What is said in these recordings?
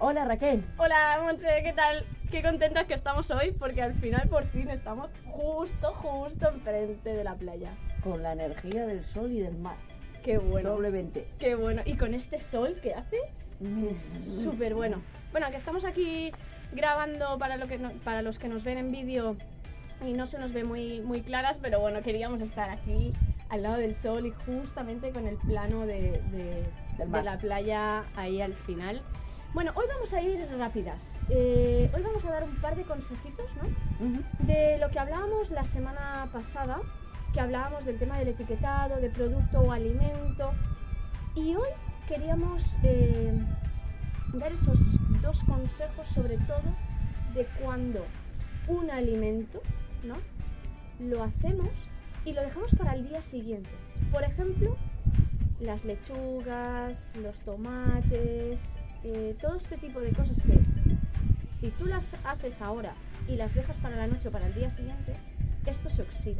Hola Raquel. Hola Monse, ¿qué tal? Qué contentas que estamos hoy porque al final por fin estamos justo enfrente de la playa. Con la energía del sol y del mar. Qué bueno. Doblemente. Qué bueno. Y con este sol que hace, que es súper bueno. Bueno, que estamos aquí grabando para los que nos ven en vídeo y no se nos ve muy claras, pero bueno, queríamos estar aquí al lado del sol y justamente con el plano de la playa ahí al final. Bueno, hoy vamos a ir rápidas. Hoy vamos a dar un par de consejitos, ¿no? De lo que hablábamos la semana pasada, que hablábamos del tema del etiquetado, de producto o alimento. Y hoy queríamos dar esos dos consejos, sobre todo, de cuando un alimento, ¿no? Lo hacemos y lo dejamos para el día siguiente. Por ejemplo, las lechugas, los tomates, todo este tipo de cosas que si tú las haces ahora y las dejas para la noche o para el día siguiente, esto se oxida.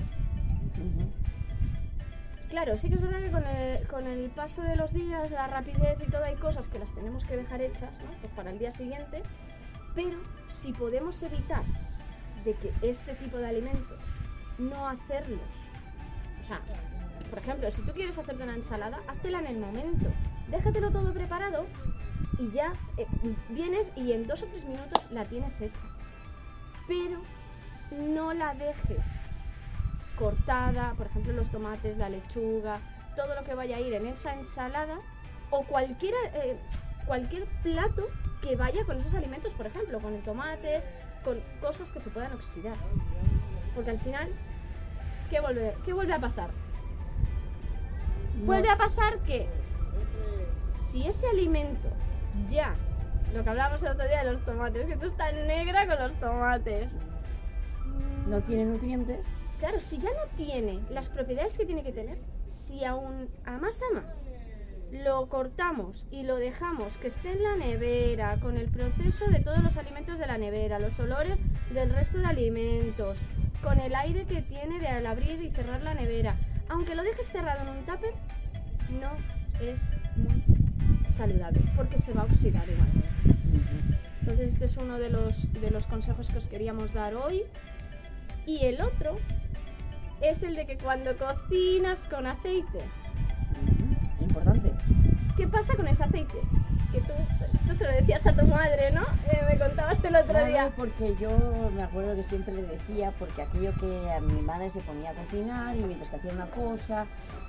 Claro, sí que es verdad que con el paso de los días, la rapidez y todo, hay cosas que las tenemos que dejar hechas, ¿no? Pues para el día siguiente, pero si podemos evitar de que este tipo de alimentos no hacerlos, o sea, por ejemplo, si tú quieres hacerte una ensalada, háztela en el momento, déjatelo todo preparado y ya vienes y en 2 o 3 minutos la tienes hecha, pero no la dejes cortada, por ejemplo los tomates, la lechuga, todo lo que vaya a ir en esa ensalada o cualquier plato que vaya con esos alimentos, por ejemplo, con el tomate, con cosas que se puedan oxidar, porque al final, ¿qué vuelve a pasar? Vuelve a pasar que si ese alimento ya, lo que hablábamos el otro día de los tomates, que tú estás negra con los tomates, no tiene nutrientes. Claro, si ya no tiene las propiedades que tiene que tener, si aún a más lo cortamos y lo dejamos que esté en la nevera, con el proceso de todos los alimentos de la nevera, los olores del resto de alimentos, con el aire que tiene de al abrir y cerrar la nevera, aunque lo dejes cerrado en un tupper, no es muy saludable porque se va a oxidar igual. Entonces este es uno de los consejos que os queríamos dar hoy. Y el otro es el de que cuando cocinas con aceite, Importante. ¿qué pasa con ese aceite? Que tú, esto se lo decías a tu madre, ¿no? Me contabas el otro día. Porque yo me acuerdo que siempre le decía, porque aquello que a mi madre se ponía a cocinar y mientras que hacía una cosa,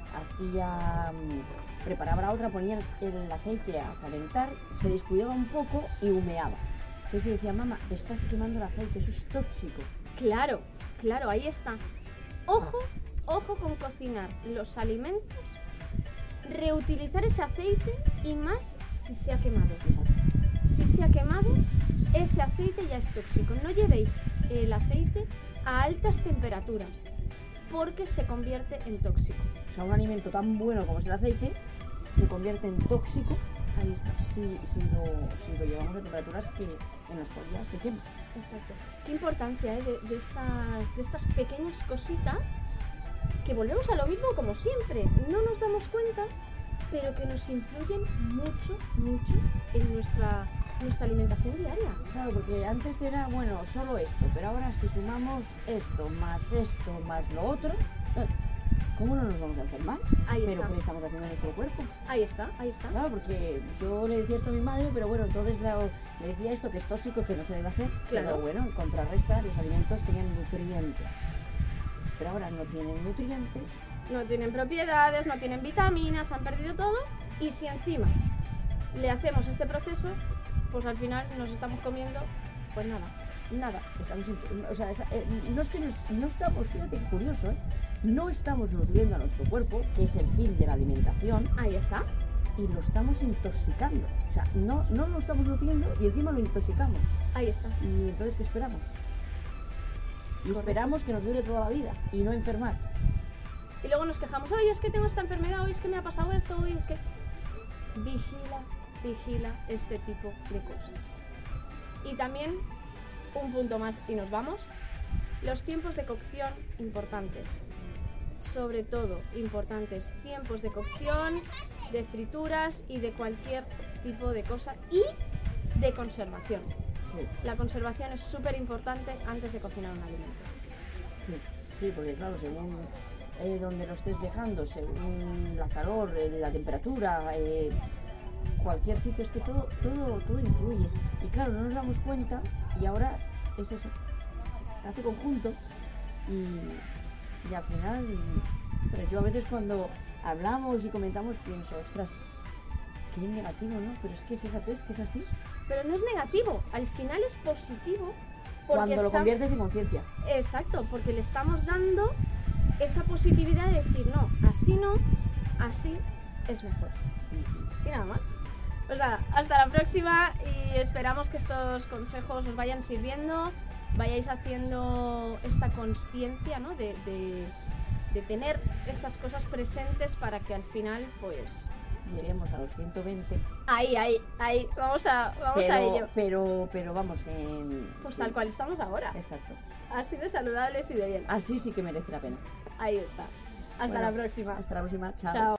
preparaba la otra, ponía el aceite a calentar, se descuidaba un poco y humeaba. Entonces yo decía, mamá, estás quemando el aceite, eso es tóxico. Claro, ahí está. Ojo con cocinar los alimentos, reutilizar ese aceite y más si se ha quemado. Si se ha quemado, ese aceite ya es tóxico. No llevéis el aceite a altas temperaturas porque se convierte en tóxico. O sea, un alimento tan bueno como es el aceite se convierte en tóxico. Ahí está. Si lo llevamos a temperaturas en las cuales ya se quema. Exacto. Qué importancia de estas pequeñas cositas que volvemos a lo mismo como siempre. No nos damos cuenta, pero que nos influyen mucho en nuestra alimentación diaria. Claro, porque antes era, bueno, solo esto, pero ahora si sumamos esto, más lo otro, ¿cómo no nos vamos a enfermar? Ahí ¿Pero está. qué le estamos haciendo a nuestro cuerpo? Ahí está. Claro, porque yo le decía esto a mi madre, pero bueno, entonces le decía esto que es tóxico, que no se debe hacer. Claro. Pero bueno, en contrarresta, los alimentos tenían nutrientes. Pero ahora no tienen nutrientes. No tienen propiedades, no tienen vitaminas, han perdido todo. Y si encima le hacemos este proceso, pues al final nos estamos comiendo, pues nada. Estamos, no es que no estamos, fíjate qué curioso, no estamos nutriendo a nuestro cuerpo, que es el fin de la alimentación. Ahí está. Y lo estamos intoxicando. O sea, no lo estamos nutriendo y encima lo intoxicamos. Ahí está. Y entonces, ¿qué esperamos? Y esperamos que nos dure toda la vida y no enfermar. Y luego nos quejamos, oye, es que tengo esta enfermedad, oye, es que me ha pasado esto, oye, es que... Vigila este tipo de cosas. Y también, un punto más y nos vamos, los tiempos de cocción importantes. Sobre todo, importantes tiempos de cocción, de frituras y de cualquier tipo de cosa. Y de conservación. Sí, La conservación es súper importante antes de cocinar un alimento. sí, sí, porque claro, según donde lo estés dejando, según la calor, la temperatura, cualquier sitio, es que todo influye. Y claro, no nos damos cuenta y ahora es eso, hace conjunto y al final, ostras, yo a veces cuando hablamos y comentamos pienso, ostras, qué negativo, ¿no? Pero es que fíjate, es que es así. Pero no es negativo, al final es positivo. Cuando lo conviertes en conciencia. Exacto, porque le estamos dando esa positividad de decir, no, así es mejor. Y nada más. Pues nada, hasta la próxima y esperamos que estos consejos os vayan sirviendo, vayáis haciendo esta consciencia, ¿no? de tener esas cosas presentes para que al final, pues... Lleguemos a los 120. Ahí, vamos a ello. Pero vamos en... Pues sí, tal cual estamos ahora. exacto. Así de saludables y de bien. Así sí que merece la pena. Ahí está. Hasta Bueno, la próxima. Hasta la próxima. Chao. Chao.